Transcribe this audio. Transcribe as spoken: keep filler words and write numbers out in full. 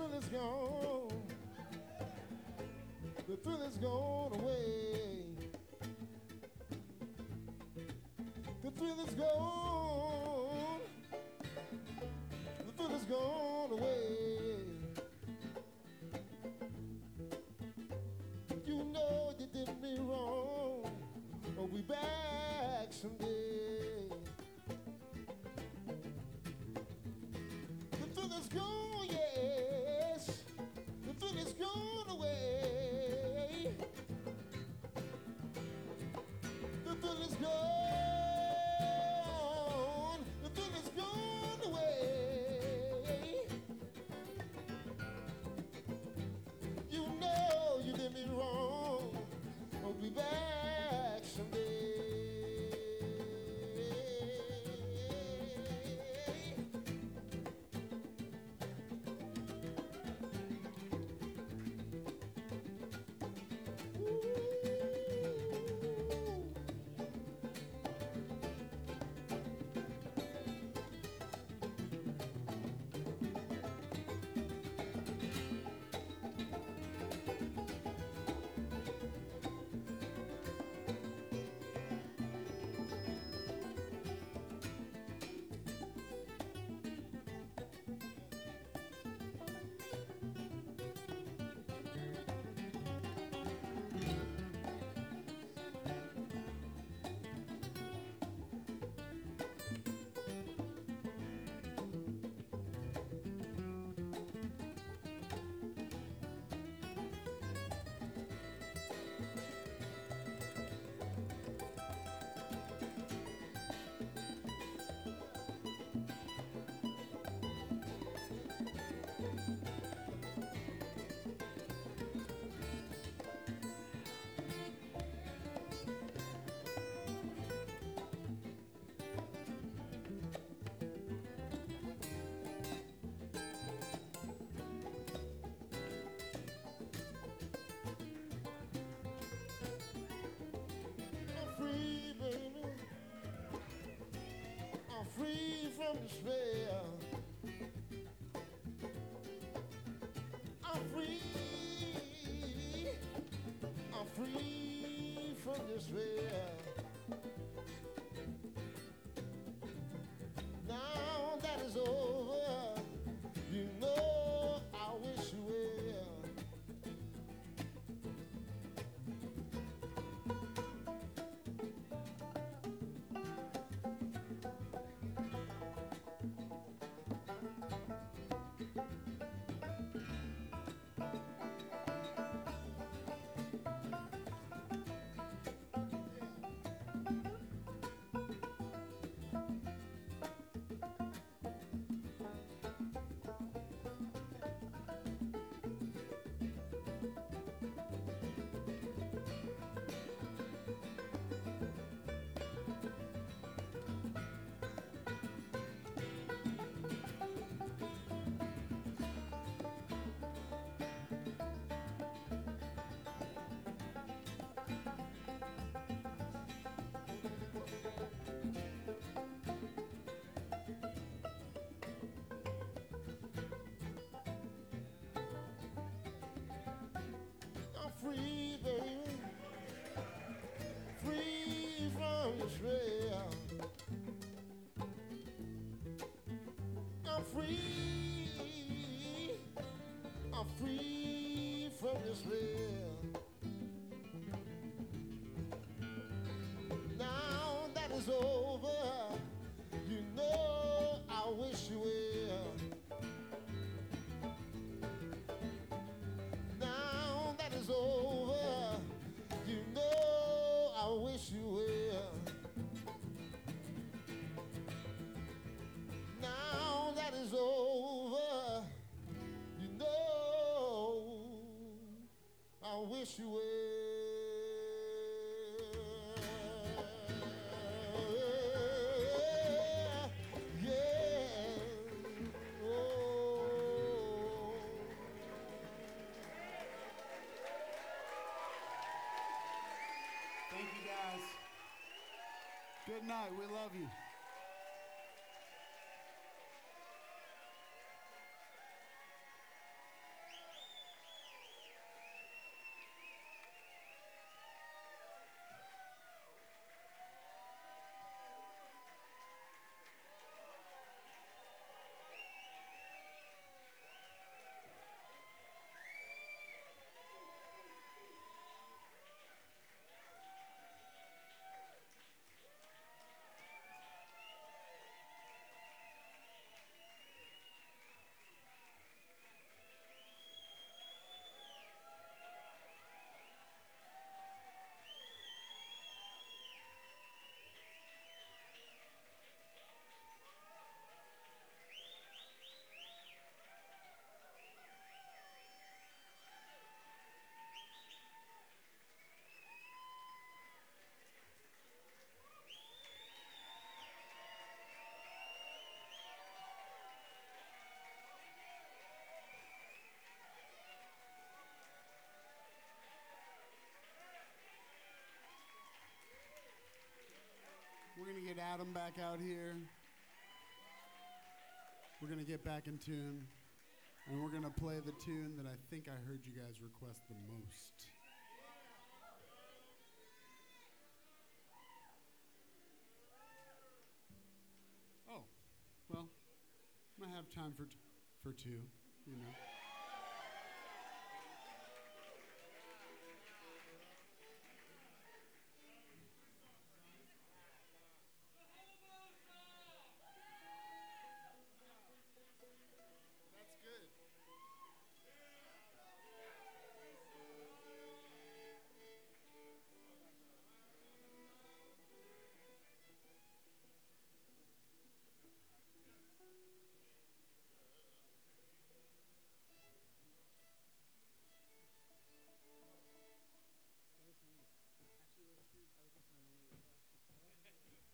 thrill is gone. The thrill is gone away. The thrill is gone. The thrill is gone away. You know you did me wrong. I'll be back someday. The thrill is gone, yes. The thrill is gone away. The thrill is gone. The thrill is gone away. You know you did me wrong. I'll be back someday. Free, baby. I'm free from despair. I'm free. I'm free from despair. Now that is over, you know I wish you well. I'm free, baby. Free from despair. I'm free. I'm free from despair. Now that is over, you know I wish you well. Now that is over, you know I wish you well. Now that is over, you know I wish you well. Yeah. Oh. Thank you, guys. Good night. We love you. we're gonna get Adam back out here. We're gonna get back in tune, and we're gonna play the tune that I think I heard you guys request the most. Oh, well, I have time for t- for two, you know.